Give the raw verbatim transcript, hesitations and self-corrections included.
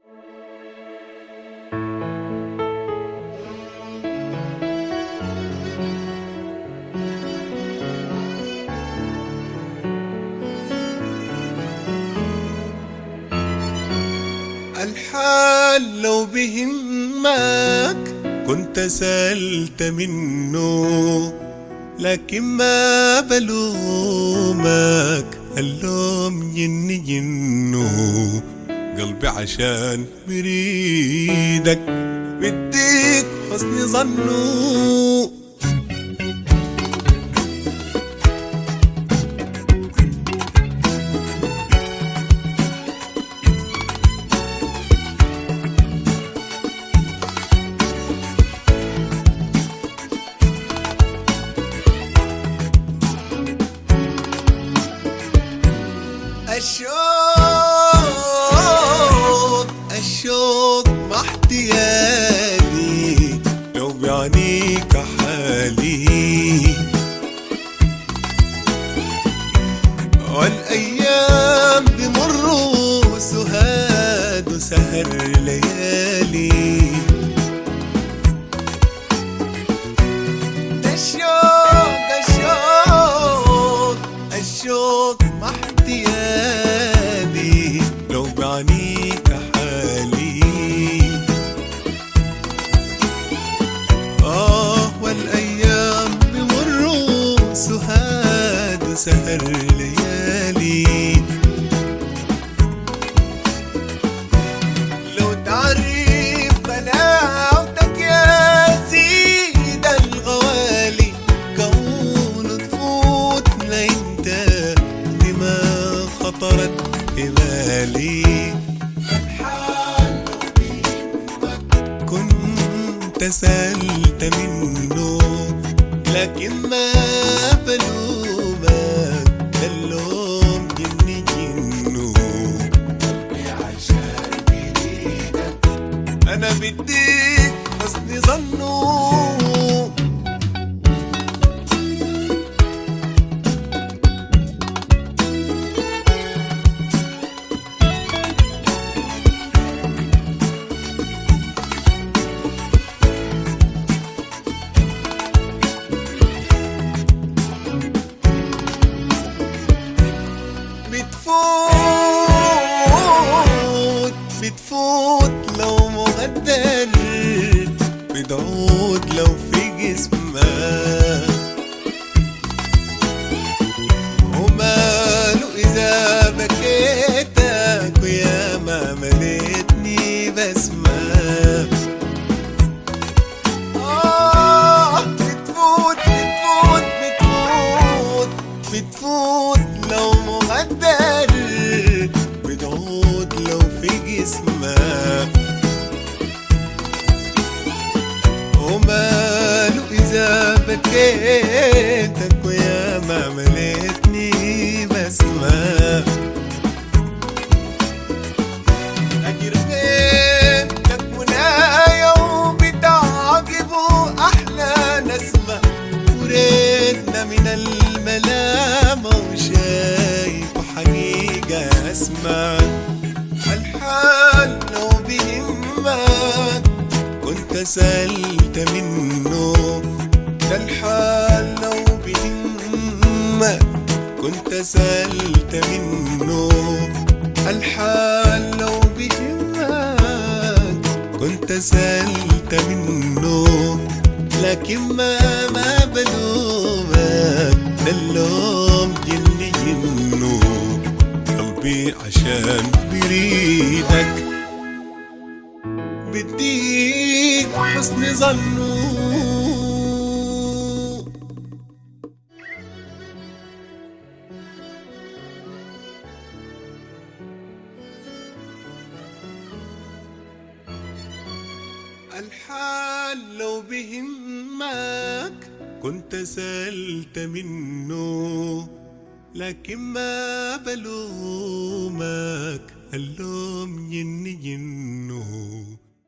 الحال لو بهمك كنت سألت منه، لكن ما بلومك اللوم جني جنه. قلبي عشان بريدك بديك حسن ظنه. الشوق الشوق ما احتياجي لو بيعنيك حالي، والايام بمروا سهاد وسهر ليالي. الشوق الشوق الشوق ما احتياجي لو بعنيك حالي، آه والأيام بمروا سهاد وسهر ليالي. لو تعرف غلاوتك يا سيد الغوالي، كون تفوت لانت بما خطرت في بالي. الحال كنت سألت منه، لكن ما بلومك اللوم جني جنه. قلبي عشان بريدك أنا بديك حسن ظنه. بتفوت بتفوت لو مغدر، بتعود لو في جسمك. وماله إذا بكيتك ويا ما مليتني بسمة. آه بتفوت بتفوت بتفوت بتفوت لو مغدر، بتعود لو في جسمك. وماله إذا بكيتك ويا ما مليتني بسمة. أجر غيبتك منايا وبتعجبه أحلى نسمة، وريتنا من الملامة وشايف حقيقة أسمع. الحال لو بهمك كنت سألت منه، ده الحال لو بهمك كنت سألت منه. الحال لو بهمك كنت سألت منه، لكن ما ما بلومك ده اللوم جني جنه. قلبي عشان بريدك بديك حسن ظنه. الحال لو بهمك كنت سألت منه، لكن ما بلومك اللوم جني جنه.